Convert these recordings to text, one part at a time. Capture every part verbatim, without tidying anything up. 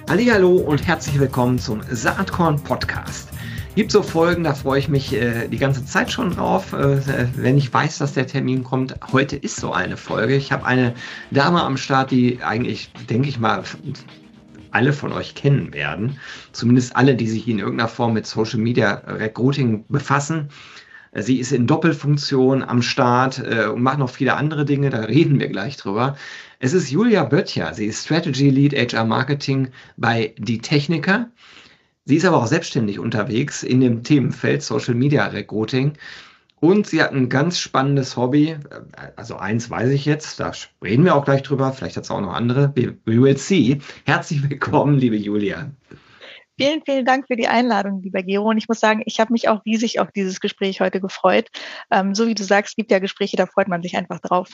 Hallihallo und herzlich willkommen zum Saatkorn Podcast. Gibt so Folgen, da freue ich mich äh, die ganze Zeit schon drauf, äh, wenn ich weiß, dass der Termin kommt. Heute ist so eine Folge. Ich habe eine Dame am Start, die eigentlich, denke ich mal, alle von euch kennen werden. Zumindest alle, die sich in irgendeiner Form mit Social Media Recruiting befassen. Sie ist in Doppelfunktion am Start äh, und macht noch viele andere Dinge, da reden wir gleich drüber. Es ist Julia Böttcher, sie ist Strategy Lead H R Marketing bei Die Techniker. Sie ist aber auch selbstständig unterwegs in dem Themenfeld Social Media Recruiting. Und sie hat ein ganz spannendes Hobby, also eins weiß ich jetzt, da reden wir auch gleich drüber, vielleicht hat es auch noch andere, we, we will see. Herzlich willkommen, liebe Julia. Vielen, vielen Dank für die Einladung, lieber Gero. Und ich muss sagen, ich habe mich auch riesig auf dieses Gespräch heute gefreut. Ähm, so wie du sagst, es gibt ja Gespräche, da freut man sich einfach drauf.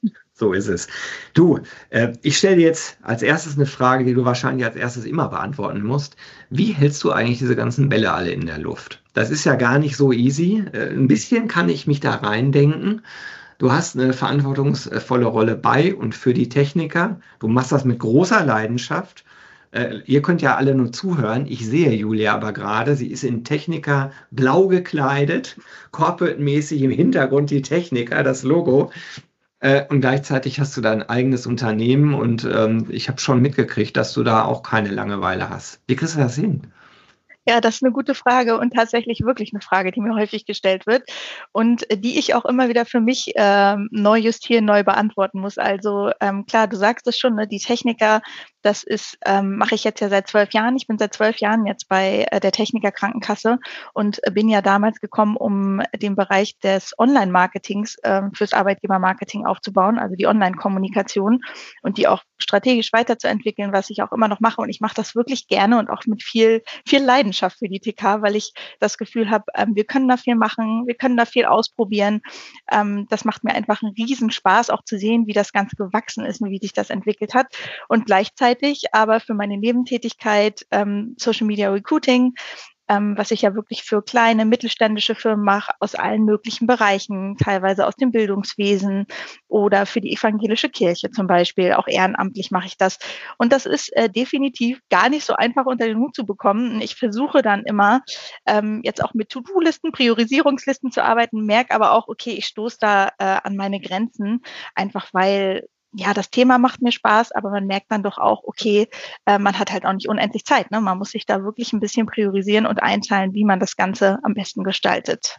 So ist es. Du, äh, ich stelle dir jetzt als erstes eine Frage, die du wahrscheinlich als erstes immer beantworten musst. Wie hältst du eigentlich diese ganzen Bälle alle in der Luft? Das ist ja gar nicht so easy. Äh, ein bisschen kann ich mich da reindenken. Du hast eine verantwortungsvolle Rolle bei und für die Techniker. Du machst das mit großer Leidenschaft. Äh, ihr könnt ja alle nur zuhören. Ich sehe Julia aber gerade. Sie ist in Techniker blau gekleidet, corporate-mäßig im Hintergrund die Techniker, das Logo. Äh, und gleichzeitig hast du dein eigenes Unternehmen und ähm, ich habe schon mitgekriegt, dass du da auch keine Langeweile hast. Wie kriegst du das hin? Ja, das ist eine gute Frage und tatsächlich wirklich eine Frage, die mir häufig gestellt wird und die ich auch immer wieder für mich ähm, neu justieren, neu beantworten muss. Also ähm, klar, du sagst es schon, ne, die Techniker, das ist, ähm, mache ich jetzt ja seit zwölf Jahren. Ich bin seit zwölf Jahren jetzt bei äh, der Techniker Krankenkasse und bin ja damals gekommen, um den Bereich des Online-Marketings ähm, fürs Arbeitgebermarketing aufzubauen, also die Online-Kommunikation und die auch strategisch weiterzuentwickeln, was ich auch immer noch mache. Und ich mache das wirklich gerne und auch mit viel, viel Leidenschaft für die T K, weil ich das Gefühl habe, ähm, wir können da viel machen, wir können da viel ausprobieren. Ähm, das macht mir einfach einen Riesenspaß, auch zu sehen, wie das Ganze gewachsen ist und wie sich das entwickelt hat. Und gleichzeitig aber für meine Nebentätigkeit ähm, Social Media Recruiting, ähm, was ich ja wirklich für kleine, mittelständische Firmen mache, aus allen möglichen Bereichen, teilweise aus dem Bildungswesen oder für die evangelische Kirche zum Beispiel. Auch ehrenamtlich mache ich das. Und das ist äh, definitiv gar nicht so einfach unter den Hut zu bekommen. Ich versuche dann immer, ähm, jetzt auch mit To-Do-Listen, Priorisierungslisten zu arbeiten, merke aber auch, okay, ich stoße da äh, an meine Grenzen, einfach weil ja, das Thema macht mir Spaß, aber man merkt dann doch auch, okay, äh, man hat halt auch nicht unendlich Zeit. Ne? Man muss sich da wirklich ein bisschen priorisieren und einteilen, wie man das Ganze am besten gestaltet.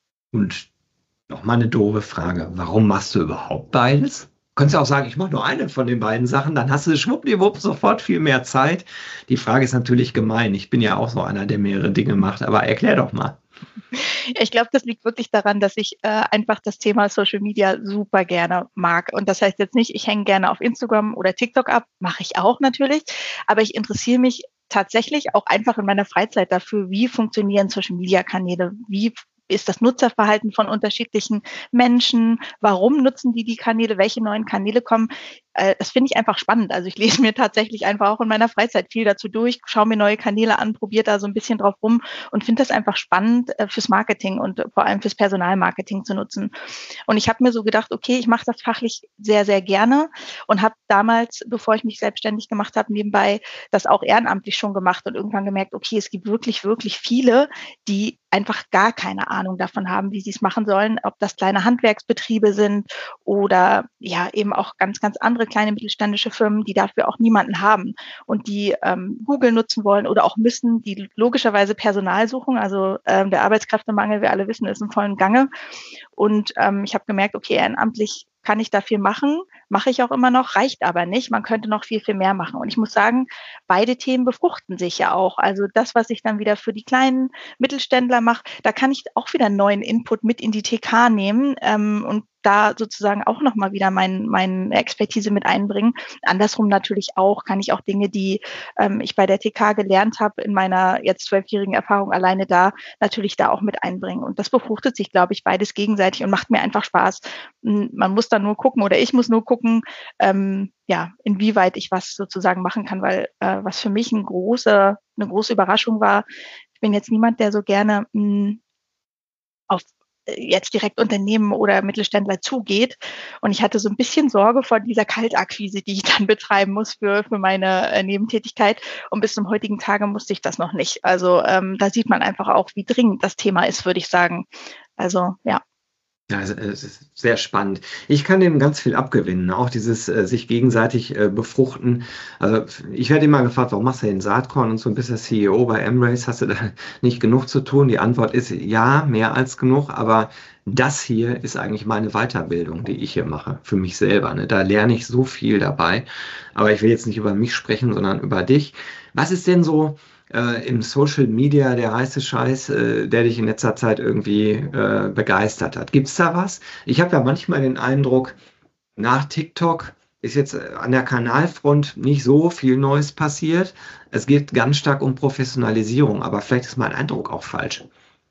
Und nochmal eine doofe Frage. Warum machst du überhaupt beides? Du könntest ja auch sagen, ich mache nur eine von den beiden Sachen, dann hast du schwuppdiwupp sofort viel mehr Zeit. Die Frage ist natürlich gemein. Ich bin ja auch so einer, der mehrere Dinge macht, aber erklär doch mal. Ich glaube, das liegt wirklich daran, dass ich äh, einfach das Thema Social Media super gerne mag. Und das heißt jetzt nicht, ich hänge gerne auf Instagram oder TikTok ab, mache ich auch natürlich, aber ich interessiere mich tatsächlich auch einfach in meiner Freizeit dafür, wie funktionieren Social Media Kanäle, wie ist das Nutzerverhalten von unterschiedlichen Menschen, warum nutzen die die Kanäle, welche neuen Kanäle kommen. Äh, das finde ich einfach spannend. Also ich lese mir tatsächlich einfach auch in meiner Freizeit viel dazu durch, schaue mir neue Kanäle an, probiere da so ein bisschen drauf rum und finde das einfach spannend äh, fürs Marketing und vor allem fürs Personalmarketing zu nutzen. Und ich habe mir so gedacht, okay, ich mache das fachlich sehr, sehr gerne und habe damals, bevor ich mich selbstständig gemacht habe, nebenbei das auch ehrenamtlich schon gemacht und irgendwann gemerkt, okay, es gibt wirklich, wirklich viele, die einfach gar keine Ahnung davon haben, wie sie es machen sollen, ob das kleine Handwerksbetriebe sind oder ja eben auch ganz, ganz andere kleine mittelständische Firmen, die dafür auch niemanden haben und die ähm, Google nutzen wollen oder auch müssen, die logischerweise Personal suchen. Also ähm, der Arbeitskräftemangel, wir alle wissen, ist im vollen Gange. Und ähm, ich habe gemerkt, okay, ehrenamtlich kann ich da viel machen, mache ich auch immer noch, reicht aber nicht. Man könnte noch viel, viel mehr machen. Und ich muss sagen, beide Themen befruchten sich ja auch. Also das, was ich dann wieder für die kleinen Mittelständler mache, da kann ich auch wieder neuen Input mit in die T K nehmen ähm, und da sozusagen auch nochmal wieder mein, meine Expertise mit einbringen. Andersrum natürlich auch, kann ich auch Dinge, die ähm, ich bei der T K gelernt habe, in meiner jetzt zwölfjährigen Erfahrung alleine da, natürlich da auch mit einbringen. Und das befruchtet sich, glaube ich, beides gegenseitig und macht mir einfach Spaß. Man muss dann nur gucken oder ich muss nur gucken, ähm, ja, inwieweit ich was sozusagen machen kann, weil äh, was für mich ein große, eine große Überraschung war, ich bin jetzt niemand, der so gerne mh, auf jetzt direkt Unternehmen oder Mittelständler zugeht. Und ich hatte so ein bisschen Sorge vor dieser Kaltakquise, die ich dann betreiben muss für, für meine äh, Nebentätigkeit. Und bis zum heutigen Tage musste ich das noch nicht. Also ähm, da sieht man einfach auch, wie dringend das Thema ist, würde ich sagen. Also ja. Ja, also, es ist sehr spannend. Ich kann dem ganz viel abgewinnen, auch dieses äh, sich gegenseitig äh, befruchten. Also ich werde immer gefragt, warum machst du den Saatkorn und so, ein bisschen C E O bei Embrace, hast du da nicht genug zu tun? Die Antwort ist ja, mehr als genug, aber das hier ist eigentlich meine Weiterbildung, die ich hier mache, für mich selber. Ne? Da lerne ich so viel dabei. Aber ich will jetzt nicht über mich sprechen, sondern über dich. Was ist denn so äh, im Social Media der heiße Scheiß, äh, der dich in letzter Zeit irgendwie äh, begeistert hat? Gibt's da was? Ich habe ja manchmal den Eindruck, nach TikTok ist jetzt äh, an der Kanalfront nicht so viel Neues passiert. Es geht ganz stark um Professionalisierung, aber vielleicht ist mein Eindruck auch falsch.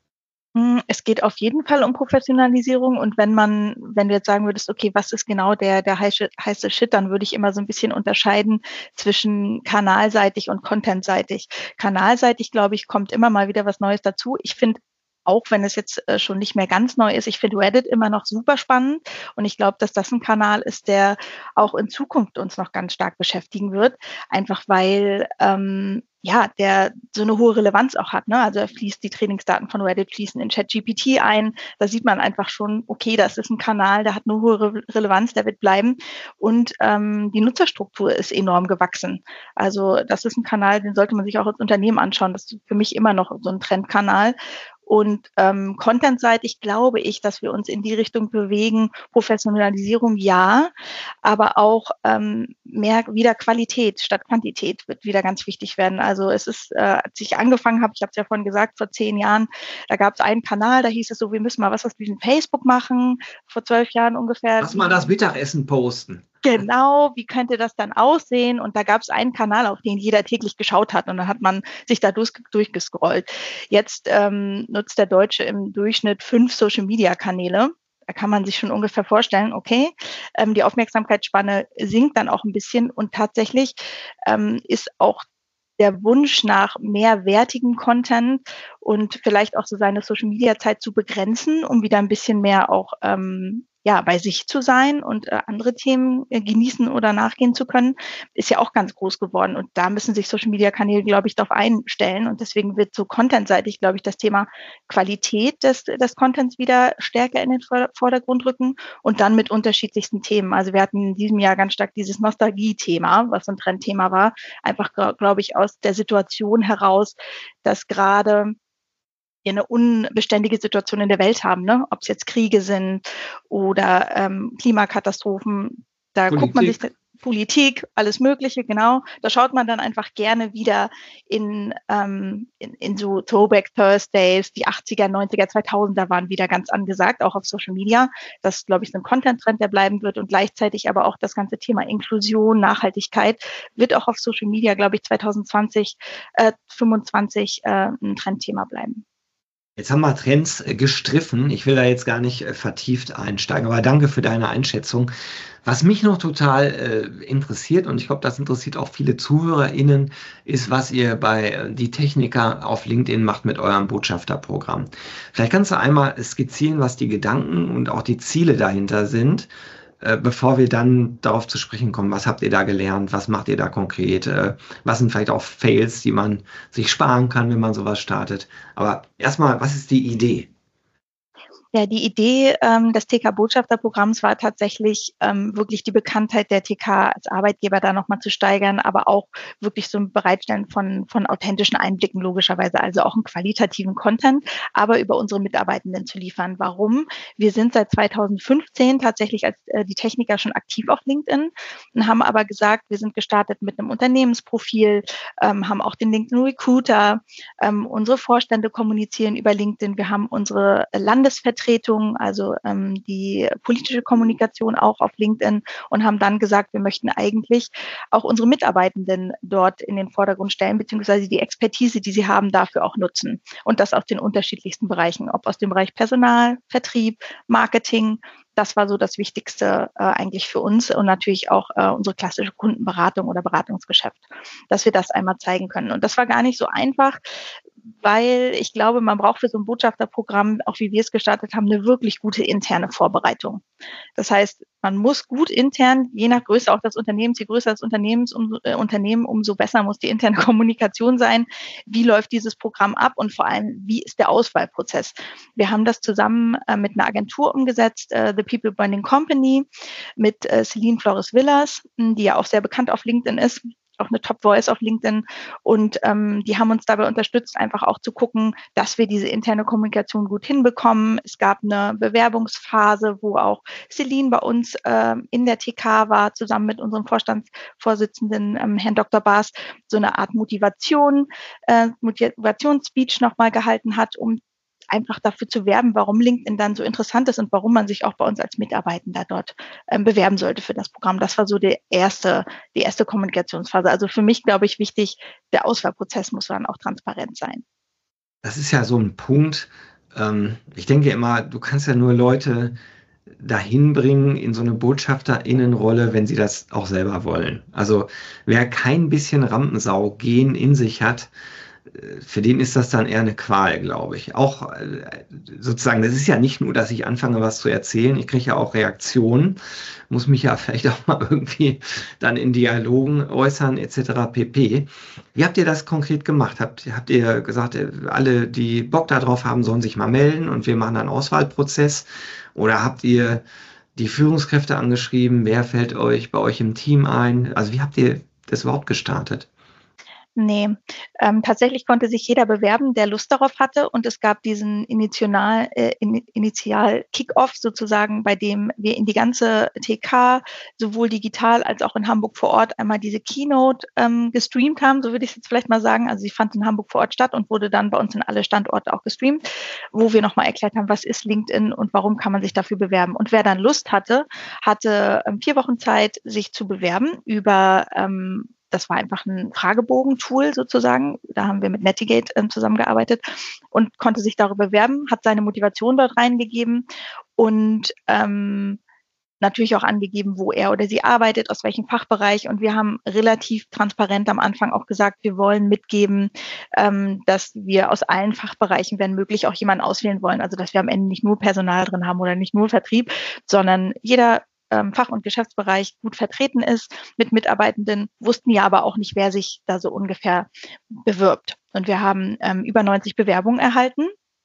Es geht auf jeden Fall um Professionalisierung. Und wenn man, wenn du jetzt sagen würdest, okay, was ist genau der, der heiße, heiße Shit, dann würde ich immer so ein bisschen unterscheiden zwischen kanalseitig und contentseitig. Kanalseitig, glaube ich, kommt immer mal wieder was Neues dazu. Ich finde, auch wenn es jetzt äh, schon nicht mehr ganz neu ist, ich finde Reddit immer noch super spannend. Und ich glaube, dass das ein Kanal ist, der auch in Zukunft uns noch ganz stark beschäftigen wird. Einfach weil, ähm, ja, der so eine hohe Relevanz auch hat. Ne? Also er fließt, die Trainingsdaten von Reddit fließen in ChatGPT ein. Da sieht man einfach schon, okay, das ist ein Kanal, der hat eine hohe Re- Relevanz, der wird bleiben. Und ähm, die Nutzerstruktur ist enorm gewachsen. Also das ist ein Kanal, den sollte man sich auch als Unternehmen anschauen. Das ist für mich immer noch so ein Trendkanal. Und ähm, contentseitig glaube ich, dass wir uns in die Richtung bewegen, Professionalisierung ja, aber auch ähm, mehr wieder Qualität statt Quantität wird wieder ganz wichtig werden. Also es ist, äh, als ich angefangen habe, ich habe es ja vorhin gesagt, vor zehn Jahren, da gab es einen Kanal, da hieß es so, wir müssen mal was aus diesem Facebook machen, vor zwölf Jahren ungefähr. Lass mal das Mittagessen posten. Genau, wie könnte das dann aussehen? Und da gab es einen Kanal, auf den jeder täglich geschaut hat. Und dann hat man sich da durch, durchgescrollt. Jetzt ähm, nutzt der Deutsche im Durchschnitt fünf Social-Media-Kanäle. Da kann man sich schon ungefähr vorstellen, okay, ähm, die Aufmerksamkeitsspanne sinkt dann auch ein bisschen. Und tatsächlich ähm, ist auch der Wunsch nach mehr wertigem Content und vielleicht auch so seine Social-Media-Zeit zu begrenzen, um wieder ein bisschen mehr auch ähm, ja, bei sich zu sein und äh, andere Themen äh, genießen oder nachgehen zu können, ist ja auch ganz groß geworden. Und da müssen sich Social-Media-Kanäle, glaube ich, darauf einstellen. Und deswegen wird so contentseitig, glaube ich, das Thema Qualität des, des Contents wieder stärker in den Vordergrund rücken und dann mit unterschiedlichsten Themen. Also wir hatten in diesem Jahr ganz stark dieses Nostalgie-Thema, was so ein Trendthema war, einfach, glaube ich, aus der Situation heraus, dass gerade wir eine unbeständige Situation in der Welt haben, ne? Ob es jetzt Kriege sind oder ähm, Klimakatastrophen, da Politik. guckt man sich Politik, alles Mögliche, genau. Da schaut man dann einfach gerne wieder in, ähm, in, in so Throwback Thursdays, die achtziger, neunziger, zweitausender waren wieder ganz angesagt, auch auf Social Media. Das ist, glaube ich, so ein Content-Trend, der bleiben wird und gleichzeitig aber auch das ganze Thema Inklusion, Nachhaltigkeit wird auch auf Social Media, glaube ich, zwanzig zwanzig, äh, fünfundzwanzig äh, ein Trendthema bleiben. Jetzt haben wir Trends gestriffen. Ich will da jetzt gar nicht äh, vertieft einsteigen, aber danke für deine Einschätzung. Was mich noch total äh, interessiert, und ich glaube, das interessiert auch viele ZuhörerInnen, ist, was ihr bei äh, Die Techniker auf LinkedIn macht mit eurem Botschafterprogramm. Vielleicht kannst du einmal skizzieren, was die Gedanken und auch die Ziele dahinter sind, äh, bevor wir dann darauf zu sprechen kommen, was habt ihr da gelernt, was macht ihr da konkret, äh, was sind vielleicht auch Fails, die man sich sparen kann, wenn man sowas startet. Aber erstmal, was ist die Idee? Ja, die Idee ähm, des T K-Botschafterprogramms war tatsächlich ähm, wirklich die Bekanntheit der T K als Arbeitgeber da nochmal zu steigern, aber auch wirklich so ein Bereitstellen von, von authentischen Einblicken logischerweise, also auch einen qualitativen Content, aber über unsere Mitarbeitenden zu liefern. Warum? Wir sind seit zweitausendfünfzehn tatsächlich als äh, die Techniker schon aktiv auf LinkedIn und haben aber gesagt, wir sind gestartet mit einem Unternehmensprofil, ähm, haben auch den LinkedIn Recruiter, ähm, unsere Vorstände kommunizieren über LinkedIn, wir haben unsere Landesvertretung, also ähm, die politische Kommunikation auch auf LinkedIn und haben dann gesagt, wir möchten eigentlich auch unsere Mitarbeitenden dort in den Vordergrund stellen, beziehungsweise die Expertise, die sie haben, dafür auch nutzen. Und das aus den unterschiedlichsten Bereichen, ob aus dem Bereich Personal, Vertrieb, Marketing. Das war so das Wichtigste äh, eigentlich für uns und natürlich auch äh, unsere klassische Kundenberatung oder Beratungsgeschäft, dass wir das einmal zeigen können. Und das war gar nicht so einfach, weil ich glaube, man braucht für so ein Botschafterprogramm, auch wie wir es gestartet haben, eine wirklich gute interne Vorbereitung. Das heißt, man muss gut intern, je nach Größe auch des Unternehmens, je größer das Unternehmens, um, äh, Unternehmen, umso besser muss die interne Kommunikation sein. Wie läuft dieses Programm ab und vor allem, wie ist der Auswahlprozess? Wir haben das zusammen äh, mit einer Agentur umgesetzt, äh, The People Branding Company, mit äh, Celine Flores Villas, die ja auch sehr bekannt auf LinkedIn ist, auch eine Top Voice auf LinkedIn. Und ähm, die haben uns dabei unterstützt, einfach auch zu gucken, dass wir diese interne Kommunikation gut hinbekommen. Es gab eine Bewerbungsphase, wo auch Celine bei uns äh, in der T K war, zusammen mit unserem Vorstandsvorsitzenden ähm, Herrn Doktor Baas, so eine Art Motivation, äh, Motivationsspeech nochmal gehalten hat, um einfach dafür zu werben, warum LinkedIn dann so interessant ist und warum man sich auch bei uns als Mitarbeitender dort ähm, bewerben sollte für das Programm. Das war so die erste, die erste Kommunikationsphase. Also für mich, glaube ich, wichtig, der Auswahlprozess muss dann auch transparent sein. Das ist ja so ein Punkt. Ähm, ich denke immer, du kannst ja nur Leute dahin bringen in so eine BotschafterInnenrolle, wenn sie das auch selber wollen. Also wer kein bisschen Rampensau-Gen in sich hat, für den ist das dann eher eine Qual, glaube ich. Auch äh, sozusagen, das ist ja nicht nur, dass ich anfange, was zu erzählen. Ich kriege ja auch Reaktionen, muss mich ja vielleicht auch mal irgendwie dann in Dialogen äußern, et cetera pp. Wie habt ihr das konkret gemacht? Habt, habt ihr gesagt, alle, die Bock darauf haben, sollen sich mal melden und wir machen einen Auswahlprozess? Oder habt ihr die Führungskräfte angeschrieben? Wer fällt euch bei euch im Team ein? Also wie habt ihr das überhaupt gestartet? Nee, ähm, tatsächlich konnte sich jeder bewerben, der Lust darauf hatte. Und es gab diesen Initial, äh, Initial Kick-Off sozusagen, bei dem wir in die ganze T K, sowohl digital als auch in Hamburg vor Ort, einmal diese Keynote ähm, gestreamt haben, so würde ich es jetzt vielleicht mal sagen. Also sie fand in Hamburg vor Ort statt und wurde dann bei uns in alle Standorte auch gestreamt, wo wir nochmal erklärt haben, was ist LinkedIn und warum kann man sich dafür bewerben. Und wer dann Lust hatte, hatte ähm, vier Wochen Zeit, sich zu bewerben über ähm, das war einfach ein Fragebogen-Tool sozusagen. Da haben wir mit Netigate ähm, zusammengearbeitet und konnte sich darüber bewerben, hat seine Motivation dort reingegeben und ähm, natürlich auch angegeben, wo er oder sie arbeitet, aus welchem Fachbereich. Und wir haben relativ transparent am Anfang auch gesagt, wir wollen mitgeben, ähm, dass wir aus allen Fachbereichen, wenn möglich, auch jemanden auswählen wollen. Also dass wir am Ende nicht nur Personal drin haben oder nicht nur Vertrieb, sondern jeder Fach- und Geschäftsbereich gut vertreten ist mit Mitarbeitenden, wussten ja aber auch nicht, wer sich da so ungefähr bewirbt. Und wir haben ähm, über neunzig Bewerbungen erhalten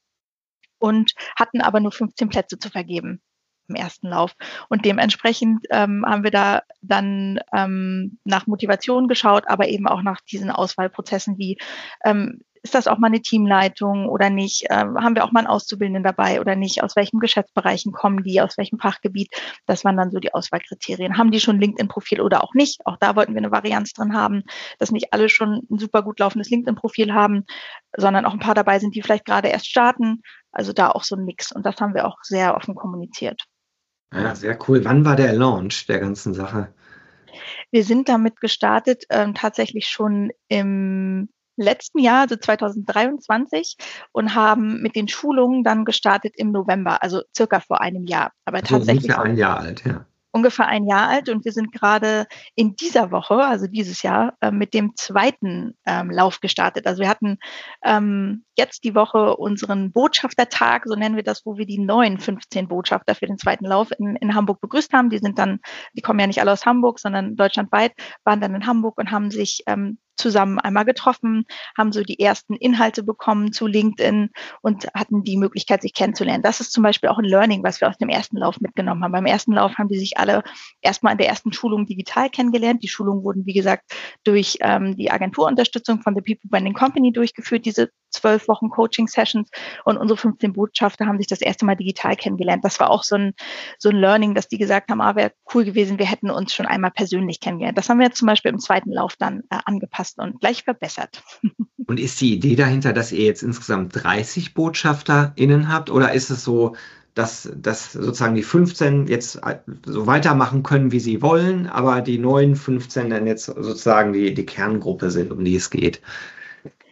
und hatten aber nur fünfzehn Plätze zu vergeben im ersten Lauf. Und dementsprechend ähm, haben wir da dann ähm, nach Motivation geschaut, aber eben auch nach diesen Auswahlprozessen wie ähm, ist das auch mal eine Teamleitung oder nicht? Ähm, haben wir auch mal einen Auszubildenden dabei oder nicht? Aus welchen Geschäftsbereichen kommen die? Aus welchem Fachgebiet? Das waren dann so die Auswahlkriterien. Haben die schon LinkedIn-Profil oder auch nicht? Auch da wollten wir eine Varianz drin haben, dass nicht alle schon ein super gut laufendes LinkedIn-Profil haben, sondern auch ein paar dabei sind, die vielleicht gerade erst starten. Also da auch so ein Mix. Und das haben wir auch sehr offen kommuniziert. Ja, sehr cool. Wann war der Launch der ganzen Sache? Wir sind damit gestartet, ähm, tatsächlich schon im letzten Jahr, also zwanzig dreiundzwanzig, und haben mit den Schulungen dann gestartet im November, also circa vor einem Jahr. Aber Also tatsächlich ungefähr ein Jahr alt, ja. Ungefähr ein Jahr alt und wir sind gerade in dieser Woche, also dieses Jahr, äh, mit dem zweiten ähm, Lauf gestartet. Also wir hatten ähm, jetzt die Woche unseren Botschaftertag, so nennen wir das, wo wir die neuen fünfzehn Botschafter für den zweiten Lauf in, in Hamburg begrüßt haben. Die sind dann, die kommen ja nicht alle aus Hamburg, sondern deutschlandweit, waren dann in Hamburg und haben sich ähm, zusammen einmal getroffen, haben so die ersten Inhalte bekommen zu LinkedIn und hatten die Möglichkeit, sich kennenzulernen. Das ist zum Beispiel auch ein Learning, was wir aus dem ersten Lauf mitgenommen haben. Beim ersten Lauf haben die sich alle erstmal in der ersten Schulung digital kennengelernt. Die Schulungen wurden, wie gesagt, durch ähm, die Agenturunterstützung von The People Branding Company durchgeführt, diese zwölf Wochen Coaching-Sessions, und unsere fünfzehn Botschafter haben sich das erste Mal digital kennengelernt. Das war auch so ein, so ein Learning, dass die gesagt haben, ah, wäre cool gewesen, wir hätten uns schon einmal persönlich kennengelernt. Das haben wir jetzt zum Beispiel im zweiten Lauf dann äh, angepasst und gleich verbessert. Und ist die Idee dahinter, dass ihr jetzt insgesamt dreißig BotschafterInnen habt, oder ist es so, dass, dass sozusagen die fünfzehn jetzt so weitermachen können, wie sie wollen, aber die neuen fünfzehn dann jetzt sozusagen die, die Kerngruppe sind, um die es geht?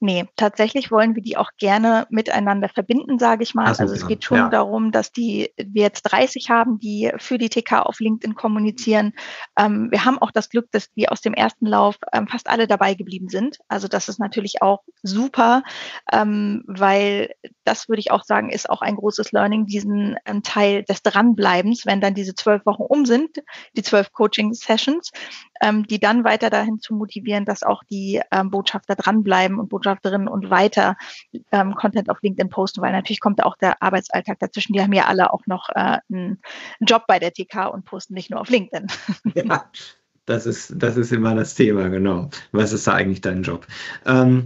Nee, tatsächlich wollen wir die auch gerne miteinander verbinden, sage ich mal. Ach so, Also es ja. geht schon Ja. darum, dass die wir jetzt dreißig haben, die für die T K auf LinkedIn kommunizieren. Ähm, wir haben auch das Glück, dass die aus dem ersten Lauf ähm, fast alle dabei geblieben sind. Also das ist natürlich auch super, ähm, weil das würde ich auch sagen, ist auch ein großes Learning, diesen ähm, Teil des Dranbleibens, wenn dann diese zwölf Wochen um sind, die zwölf Coaching-Sessions, ähm, die dann weiter dahin zu motivieren, dass auch die ähm, Botschafter dranbleiben und Botschafterinnen und weiter ähm, Content auf LinkedIn posten, weil natürlich kommt da auch der Arbeitsalltag dazwischen. Die haben ja alle auch noch äh, einen Job bei der T K und posten nicht nur auf LinkedIn. Ja, das ist, das ist immer das Thema, genau. Was ist da eigentlich dein Job? Ähm,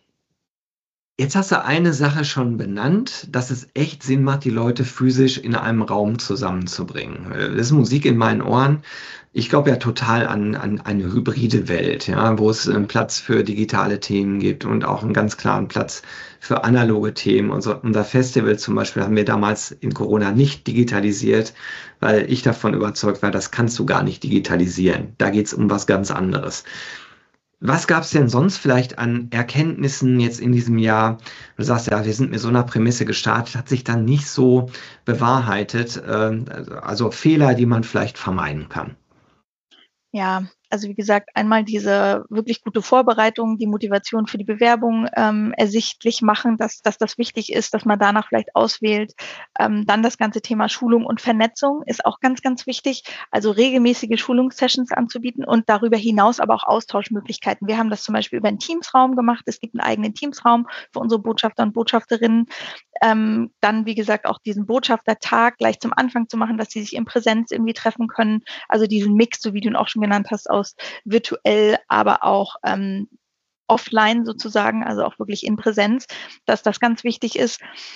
Jetzt hast du eine Sache schon benannt, dass es echt Sinn macht, die Leute physisch in einem Raum zusammenzubringen. Das ist Musik in meinen Ohren. Ich glaube ja total an, an eine hybride Welt, ja, wo es einen Platz für digitale Themen gibt und auch einen ganz klaren Platz für analoge Themen. Unser, unser Festival zum Beispiel haben wir damals in Corona nicht digitalisiert, weil ich davon überzeugt war, das kannst du gar nicht digitalisieren. Da geht es um was ganz anderes. Was gab es denn sonst vielleicht an Erkenntnissen jetzt in diesem Jahr? Du sagst ja, wir sind mit so einer Prämisse gestartet, hat sich dann nicht so bewahrheitet. äh, Also Fehler, die man vielleicht vermeiden kann. Ja, also wie gesagt, einmal diese wirklich gute Vorbereitung, die Motivation für die Bewerbung ähm, ersichtlich machen, dass, dass das wichtig ist, dass man danach vielleicht auswählt. Ähm, dann das ganze Thema Schulung und Vernetzung ist auch ganz, ganz wichtig. Also regelmäßige Schulungssessions anzubieten und darüber hinaus aber auch Austauschmöglichkeiten. Wir haben das zum Beispiel über einen Teamsraum gemacht. Es gibt einen eigenen Teamsraum für unsere Botschafter und Botschafterinnen. Ähm, dann, wie gesagt, auch diesen Botschaftertag gleich zum Anfang zu machen, dass sie sich in Präsenz irgendwie treffen können. Also diesen Mix, so wie du ihn auch schon genannt hast, aus virtuell, aber auch ähm, offline sozusagen, also auch wirklich in Präsenz, dass das ganz wichtig ist.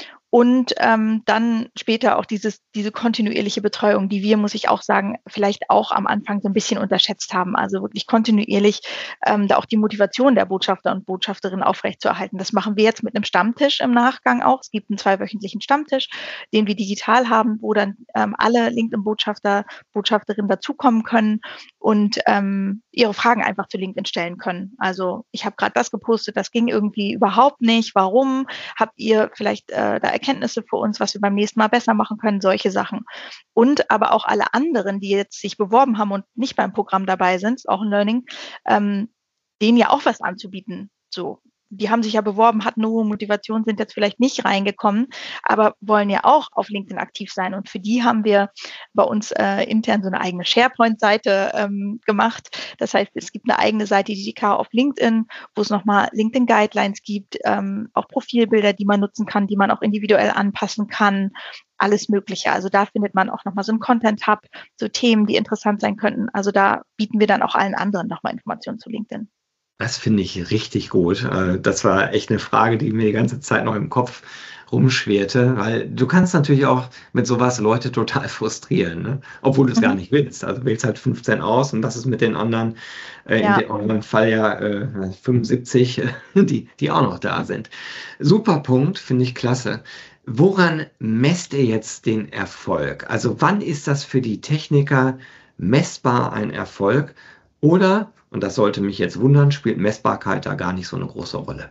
Und ähm, dann später auch dieses, diese kontinuierliche Betreuung, die wir, muss ich auch sagen, vielleicht auch am Anfang so ein bisschen unterschätzt haben. Also wirklich kontinuierlich ähm, da auch die Motivation der Botschafter und Botschafterinnen aufrechtzuerhalten. Das machen wir jetzt mit einem Stammtisch im Nachgang auch. Es gibt einen zweiwöchentlichen Stammtisch, den wir digital haben, wo dann ähm, alle LinkedIn-Botschafter, Botschafterinnen dazukommen können und ähm, ihre Fragen einfach zu LinkedIn stellen können. Also ich habe gerade das gepostet, das ging irgendwie überhaupt nicht. Warum? Habt ihr vielleicht äh, da Erkenntnisse für uns, was wir beim nächsten Mal besser machen können, solche Sachen. Und aber auch alle anderen, die jetzt sich beworben haben und nicht beim Programm dabei sind, ist auch ein Learning, ähm, denen ja auch was anzubieten. So, die haben sich ja beworben, hatten eine hohe Motivation, sind jetzt vielleicht nicht reingekommen, aber wollen ja auch auf LinkedIn aktiv sein. Und für die haben wir bei uns äh, intern so eine eigene SharePoint-Seite ähm, gemacht. Das heißt, es gibt eine eigene Seite, die T K auf LinkedIn, wo es nochmal LinkedIn-Guidelines gibt, ähm, auch Profilbilder, die man nutzen kann, die man auch individuell anpassen kann. Alles Mögliche. Also da findet man auch nochmal so einen Content-Hub, so Themen, die interessant sein könnten. Also da bieten wir dann auch allen anderen nochmal Informationen zu LinkedIn. Das finde ich richtig gut. Das war echt eine Frage, die mir die ganze Zeit noch im Kopf rumschwirrte, weil du kannst natürlich auch mit sowas Leute total frustrieren, ne? Obwohl du es mhm. gar nicht willst. Also du wählst halt fünfzehn aus und das ist mit den anderen, äh, ja. in dem anderen Fall ja äh, fünfundsiebzig, die, die auch noch da sind. Super Punkt, finde ich klasse. Woran messt ihr jetzt den Erfolg? Also wann ist das für die Techniker messbar ein Erfolg? Oder, und das sollte mich jetzt wundern, spielt Messbarkeit da gar nicht so eine große Rolle?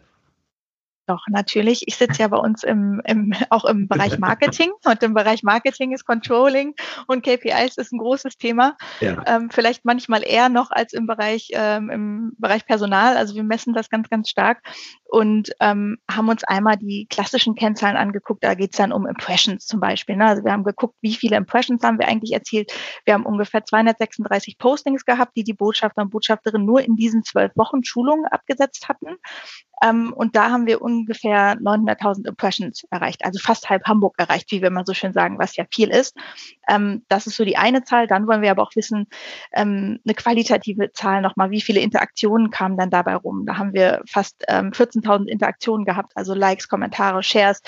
Doch, natürlich. Ich sitze ja bei uns im, im, auch im Bereich Marketing und im Bereich Marketing ist Controlling und K P Is ist ein großes Thema. Ja. Ähm, vielleicht manchmal eher noch als im Bereich, ähm, im Bereich Personal. Also wir messen das ganz, ganz stark und ähm, haben uns einmal die klassischen Kennzahlen angeguckt. Da geht es dann um Impressions zum Beispiel. Ne? Also wir haben geguckt, wie viele Impressions haben wir eigentlich erzielt. Wir haben ungefähr zweihundertsechsunddreißig Postings gehabt, die die Botschafter und Botschafterinnen nur in diesen zwölf Wochen Schulungen abgesetzt hatten. Um, und da haben wir ungefähr neunhunderttausend Impressions erreicht, also fast halb Hamburg erreicht, wie wir mal so schön sagen, was ja viel ist. Um, das ist so die eine Zahl. Dann wollen wir aber auch wissen, um, eine qualitative Zahl nochmal, wie viele Interaktionen kamen dann dabei rum. Da haben wir fast um, vierzehntausend Interaktionen gehabt, also Likes, Kommentare, Shares.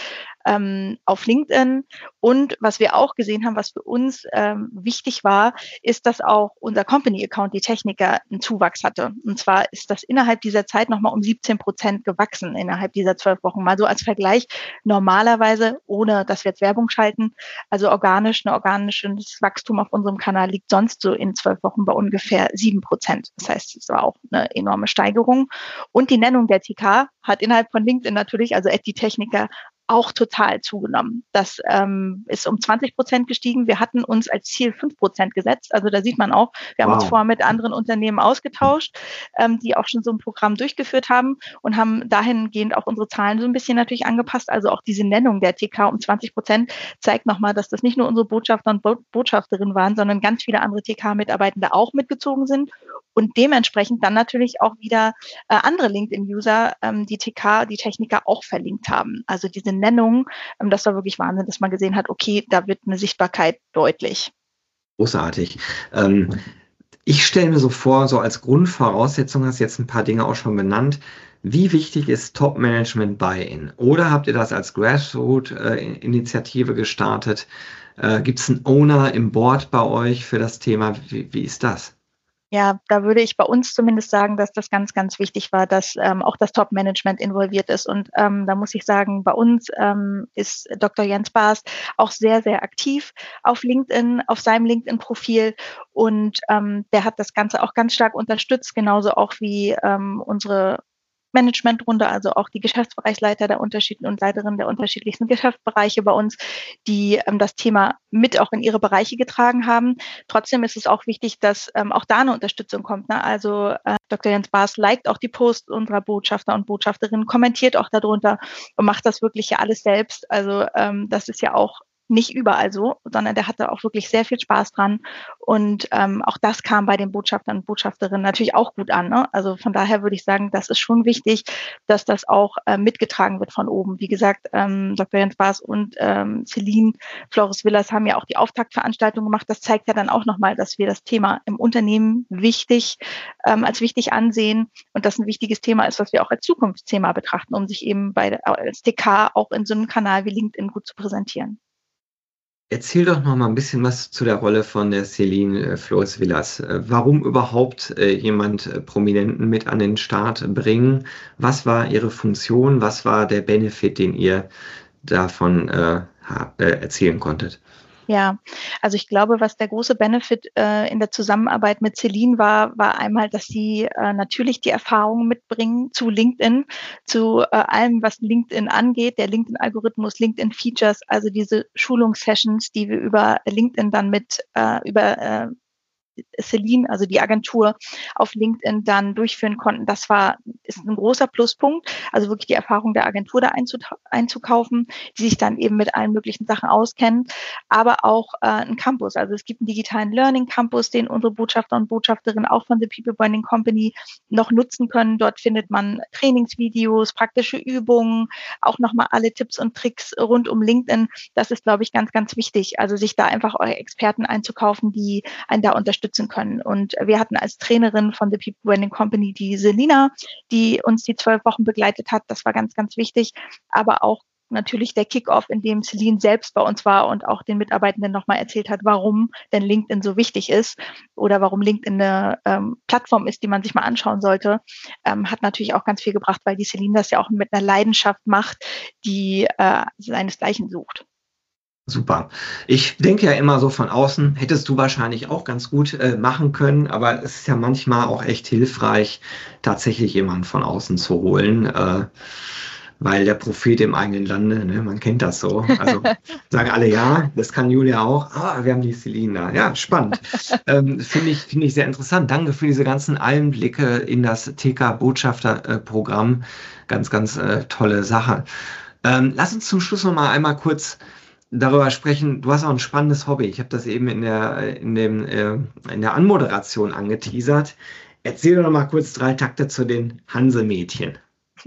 ähm, auf LinkedIn. Und was wir auch gesehen haben, was für uns ähm, wichtig war, ist, dass auch unser Company-Account, die Techniker, einen Zuwachs hatte. Und zwar ist das innerhalb dieser Zeit nochmal um siebzehn Prozent gewachsen, innerhalb dieser zwölf Wochen. Mal so als Vergleich, normalerweise, ohne dass wir jetzt Werbung schalten, also organisch, ein organisches Wachstum auf unserem Kanal liegt sonst so in zwölf Wochen bei ungefähr sieben Prozent. Das heißt, es war auch eine enorme Steigerung. Und die Nennung der T K hat innerhalb von LinkedIn natürlich, also die Techniker, auch total zugenommen. Das ähm, ist um zwanzig Prozent gestiegen. Wir hatten uns als Ziel fünf Prozent gesetzt. Also da sieht man auch, wir haben wow. uns vorher mit anderen Unternehmen ausgetauscht, ähm, die auch schon so ein Programm durchgeführt haben und haben dahingehend auch unsere Zahlen so ein bisschen natürlich angepasst. Also auch diese Nennung der T K um zwanzig Prozent zeigt nochmal, dass das nicht nur unsere Botschafter und Bo- Botschafterinnen waren, sondern ganz viele andere T K-Mitarbeitende auch mitgezogen sind. Und dementsprechend dann natürlich auch wieder äh, andere LinkedIn-User ähm, die T K, die Techniker auch verlinkt haben. Also diese Nennung, ähm, das war wirklich Wahnsinn, dass man gesehen hat, okay, da wird eine Sichtbarkeit deutlich. Großartig. Ähm, ich stelle mir so vor, so als Grundvoraussetzung, hast du jetzt ein paar Dinge auch schon benannt, wie wichtig ist Top-Management Buy-in? Oder habt ihr das als Grassroot-Initiative gestartet? Äh, Gibt es einen Owner im Board bei euch für das Thema? Wie, wie ist das? Ja, da würde ich bei uns zumindest sagen, dass das ganz, ganz wichtig war, dass ähm, auch das Top-Management involviert ist. Und ähm, da muss ich sagen, bei uns ähm, ist Doktor Jens Baas auch sehr, sehr aktiv auf LinkedIn, auf seinem LinkedIn-Profil. Und ähm, der hat das Ganze auch ganz stark unterstützt, genauso auch wie ähm, unsere Managementrunde, also auch die Geschäftsbereichsleiter der unterschiedlichen und Leiterinnen der unterschiedlichsten Geschäftsbereiche bei uns, die ähm, das Thema mit auch in ihre Bereiche getragen haben. Trotzdem ist es auch wichtig, dass ähm, auch da eine Unterstützung kommt. Ne? Also äh, Doktor Jens Baas liked auch die Posts unserer Botschafter und Botschafterinnen, kommentiert auch darunter und macht das wirklich ja alles selbst. Also ähm, das ist ja auch nicht überall so, sondern der hatte auch wirklich sehr viel Spaß dran. Und ähm, auch das kam bei den Botschaftern und Botschafterinnen natürlich auch gut an. Ne? Also von daher würde ich sagen, das ist schon wichtig, dass das auch äh, mitgetragen wird von oben. Wie gesagt, ähm, Doktor Jens Baas und ähm, Celine Flores Villas haben ja auch die Auftaktveranstaltung gemacht. Das zeigt ja dann auch nochmal, dass wir das Thema im Unternehmen wichtig, ähm, als wichtig ansehen und das ein wichtiges Thema ist, was wir auch als Zukunftsthema betrachten, um sich eben bei als T K auch in so einem Kanal wie LinkedIn gut zu präsentieren. Erzähl doch noch mal ein bisschen was zu der Rolle von der Celine äh, Flores Villas. Äh, warum überhaupt äh, jemand äh, Prominenten mit an den Start bringen? Was war ihre Funktion? Was war der Benefit, den ihr davon äh, äh, erzielen konntet? Ja, also ich glaube, was der große Benefit äh, in der Zusammenarbeit mit Celine war, war einmal, dass sie äh, natürlich die Erfahrungen mitbringen zu LinkedIn, zu äh, allem, was LinkedIn angeht, der LinkedIn-Algorithmus, LinkedIn-Features, also diese Schulungssessions, die wir über LinkedIn dann mit äh, über äh, Celine, also die Agentur auf LinkedIn dann durchführen konnten. Das war, ist ein großer Pluspunkt. Also wirklich die Erfahrung der Agentur da einzukaufen, die sich dann eben mit allen möglichen Sachen auskennen, aber auch äh, ein Campus. Also es gibt einen digitalen Learning Campus, den unsere Botschafter und Botschafterinnen auch von The People Branding Company noch nutzen können. Dort findet man Trainingsvideos, praktische Übungen, auch nochmal alle Tipps und Tricks rund um LinkedIn. Das ist, glaube ich, ganz, ganz wichtig. Also sich da einfach eure Experten einzukaufen, die einen da unterstützen können. Und wir hatten als Trainerin von The People Branding Company die Selina, die uns die zwölf Wochen begleitet hat. Das war ganz, ganz wichtig. Aber auch natürlich der Kickoff, in dem Celine selbst bei uns war und auch den Mitarbeitenden nochmal erzählt hat, warum denn LinkedIn so wichtig ist oder warum LinkedIn eine ähm, Plattform ist, die man sich mal anschauen sollte, ähm, hat natürlich auch ganz viel gebracht, weil die Celine das ja auch mit einer Leidenschaft macht, die äh, seinesgleichen sucht. Super. Ich denke ja immer so von außen, hättest du wahrscheinlich auch ganz gut äh, machen können, aber es ist ja manchmal auch echt hilfreich, tatsächlich jemanden von außen zu holen, äh, weil der Prophet im eigenen Lande, ne, man kennt das so. Also sagen alle, ja, das kann Julia auch. Ah, wir haben die Celine da. Ja, spannend. ähm, Finde ich, finde ich sehr interessant. Danke für diese ganzen Einblicke in das T K-Botschafter-Programm. Ganz, ganz äh, tolle Sache. Ähm, lass uns zum Schluss noch mal einmal kurz darüber sprechen. Du hast auch ein spannendes Hobby. Ich habe das eben in der, in dem, äh, in der Anmoderation angeteasert. Erzähl doch mal kurz drei Takte zu den Hansemädchen.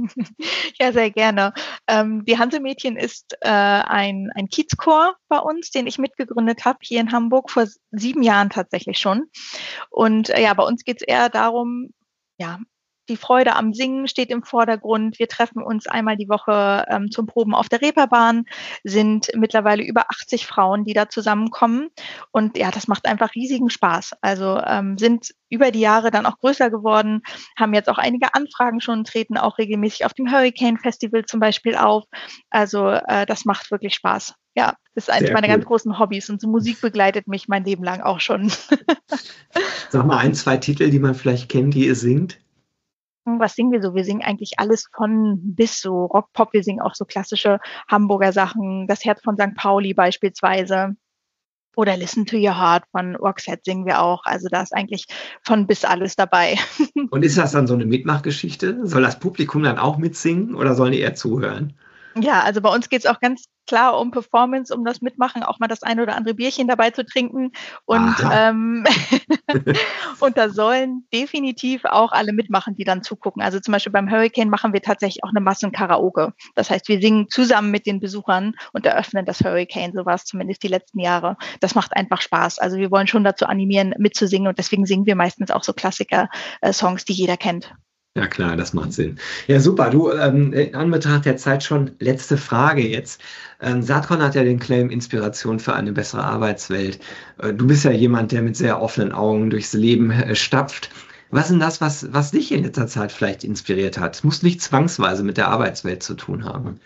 Ja, sehr gerne. Ähm, die Hansemädchen ist äh, ein, ein Kiezchor bei uns, den ich mitgegründet habe, hier in Hamburg, vor sieben Jahren tatsächlich schon. Und äh, ja, bei uns geht es eher darum, ja, die Freude am Singen steht im Vordergrund. Wir treffen uns einmal die Woche ähm, zum Proben auf der Reeperbahn, sind mittlerweile über achtzig Frauen, die da zusammenkommen. Und ja, das macht einfach riesigen Spaß. Also ähm, sind über die Jahre dann auch größer geworden, haben jetzt auch einige Anfragen schon, treten auch regelmäßig auf dem Hurricane Festival zum Beispiel auf. Also äh, das macht wirklich Spaß. Ja, das ist eines Sehr meiner cool. ganz großen Hobbys und so Musik begleitet mich mein Leben lang auch schon. Sag mal ein, zwei Titel, die man vielleicht kennt, die ihr singt. Was singen wir so? Wir singen eigentlich alles von bis, so Rock, Pop. Wir singen auch so klassische Hamburger Sachen. Das Herz von Sankt Pauli beispielsweise. Oder Listen to Your Heart von Roxette singen wir auch. Also da ist eigentlich von bis alles dabei. Und ist das dann so eine Mitmachgeschichte? Soll das Publikum dann auch mitsingen oder sollen die eher zuhören? Ja, also bei uns geht es auch ganz klar um Performance, um das Mitmachen, auch mal das eine oder andere Bierchen dabei zu trinken. Und, ähm, und da sollen definitiv auch alle mitmachen, die dann zugucken. Also zum Beispiel beim Hurricane machen wir tatsächlich auch eine Massenkaraoke. Das heißt, wir singen zusammen mit den Besuchern und eröffnen das Hurricane. So war es zumindest die letzten Jahre. Das macht einfach Spaß. Also wir wollen schon dazu animieren, mitzusingen und deswegen singen wir meistens auch so Klassiker-Songs, die jeder kennt. Ja klar, das macht Sinn. Ja super, du, ähm, in Anbetracht der Zeit schon letzte Frage jetzt. Ähm, Saatkorn hat ja den Claim Inspiration für eine bessere Arbeitswelt. Äh, du bist ja jemand, der mit sehr offenen Augen durchs Leben äh, stapft. Was ist denn das, was, was dich in letzter Zeit vielleicht inspiriert hat? Es muss nicht zwangsweise mit der Arbeitswelt zu tun haben.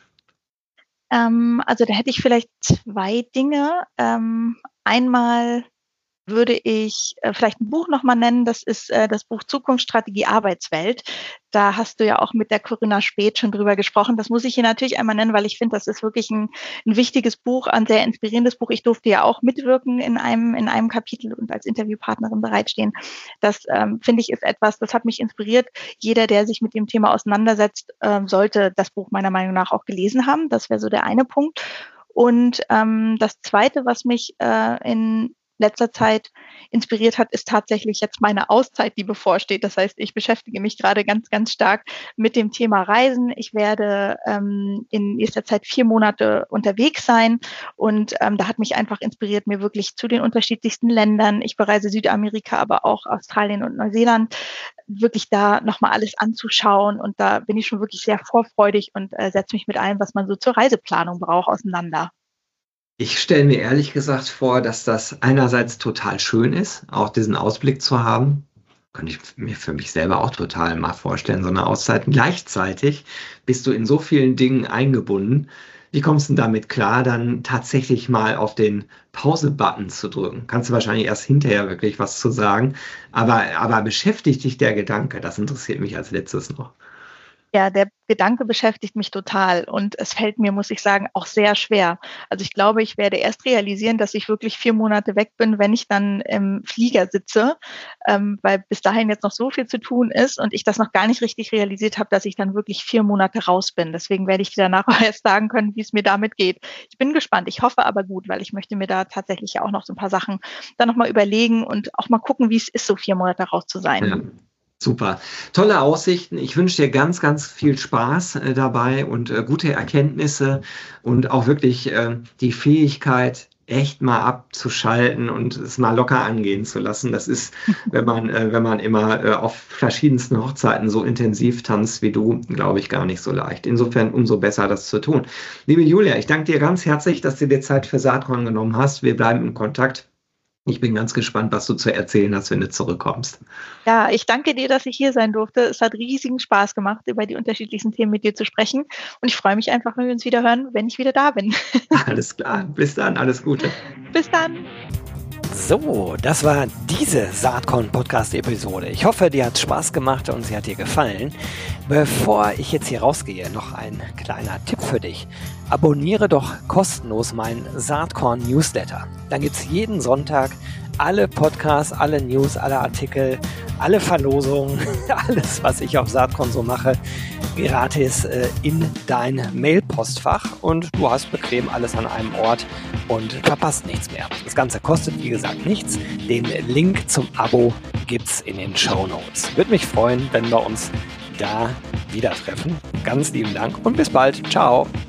Ähm, also da hätte ich vielleicht zwei Dinge. Ähm, einmal würde ich äh, vielleicht ein Buch nochmal nennen. Das ist äh, das Buch Zukunftsstrategie Arbeitswelt. Da hast du ja auch mit der Corinna Späth schon drüber gesprochen. Das muss ich hier natürlich einmal nennen, weil ich finde, das ist wirklich ein, ein wichtiges Buch, ein sehr inspirierendes Buch. Ich durfte ja auch mitwirken in einem, in einem Kapitel und als Interviewpartnerin bereitstehen. Das ähm, finde ich ist etwas, das hat mich inspiriert. Jeder, der sich mit dem Thema auseinandersetzt, ähm, sollte das Buch meiner Meinung nach auch gelesen haben. Das wäre so der eine Punkt. Und ähm, das Zweite, was mich äh, in letzter Zeit inspiriert hat, ist tatsächlich jetzt meine Auszeit, die bevorsteht. Das heißt, ich beschäftige mich gerade ganz, ganz stark mit dem Thema Reisen. Ich werde ähm, in nächster Zeit vier Monate unterwegs sein und ähm, da hat mich einfach inspiriert, mir wirklich zu den unterschiedlichsten Ländern, ich bereise Südamerika, aber auch Australien und Neuseeland, wirklich da nochmal alles anzuschauen und da bin ich schon wirklich sehr vorfreudig und äh, setze mich mit allem, was man so zur Reiseplanung braucht, auseinander. Ich stelle mir ehrlich gesagt vor, dass das einerseits total schön ist, auch diesen Ausblick zu haben. Könnte ich mir für mich selber auch total mal vorstellen, so eine Auszeit. Gleichzeitig bist du in so vielen Dingen eingebunden. Wie kommst du denn damit klar, dann tatsächlich mal auf den Pause-Button zu drücken? Kannst du wahrscheinlich erst hinterher wirklich was zu sagen. Aber, aber beschäftigt dich der Gedanke? Das interessiert mich als letztes noch. Ja, der Gedanke beschäftigt mich total und es fällt mir, muss ich sagen, auch sehr schwer. Also ich glaube, ich werde erst realisieren, dass ich wirklich vier Monate weg bin, wenn ich dann im Flieger sitze, ähm, weil bis dahin jetzt noch so viel zu tun ist und ich das noch gar nicht richtig realisiert habe, dass ich dann wirklich vier Monate raus bin. Deswegen werde ich dir danach auch erst sagen können, wie es mir damit geht. Ich bin gespannt. Ich hoffe aber gut, weil ich möchte mir da tatsächlich ja auch noch so ein paar Sachen dann nochmal überlegen und auch mal gucken, wie es ist, so vier Monate raus zu sein. Ja. Super. Tolle Aussichten. Ich wünsche dir ganz, ganz viel Spaß äh, dabei und äh, gute Erkenntnisse und auch wirklich äh, die Fähigkeit, echt mal abzuschalten und es mal locker angehen zu lassen. Das ist, wenn man, äh, wenn man immer äh, auf verschiedensten Hochzeiten so intensiv tanzt wie du, glaube ich, gar nicht so leicht. Insofern umso besser, das zu tun. Liebe Julia, ich danke dir ganz herzlich, dass du dir Zeit für Saatkorn genommen hast. Wir bleiben in Kontakt. Ich bin ganz gespannt, was du zu erzählen hast, wenn du zurückkommst. Ja, ich danke dir, dass ich hier sein durfte. Es hat riesigen Spaß gemacht, über die unterschiedlichsten Themen mit dir zu sprechen. Und ich freue mich einfach, wenn wir uns wieder hören, wenn ich wieder da bin. Alles klar. Bis dann. Alles Gute. Bis dann. So, das war diese Saatkorn-Podcast-Episode. Ich hoffe, dir hat es Spaß gemacht und sie hat dir gefallen. Bevor ich jetzt hier rausgehe, noch ein kleiner Tipp für dich. Abonniere doch kostenlos meinen Saatkorn-Newsletter. Dann gibt es jeden Sonntag alle Podcasts, alle News, alle Artikel, alle Verlosungen, alles, was ich auf Saatkorn so mache, gratis äh, in dein Mailpostfach und du hast bequem alles an einem Ort und verpasst nichts mehr. Das Ganze kostet, wie gesagt, nichts. Den Link zum Abo gibt's in den Shownotes. Würde mich freuen, wenn wir uns da wieder treffen. Ganz lieben Dank und bis bald. Ciao.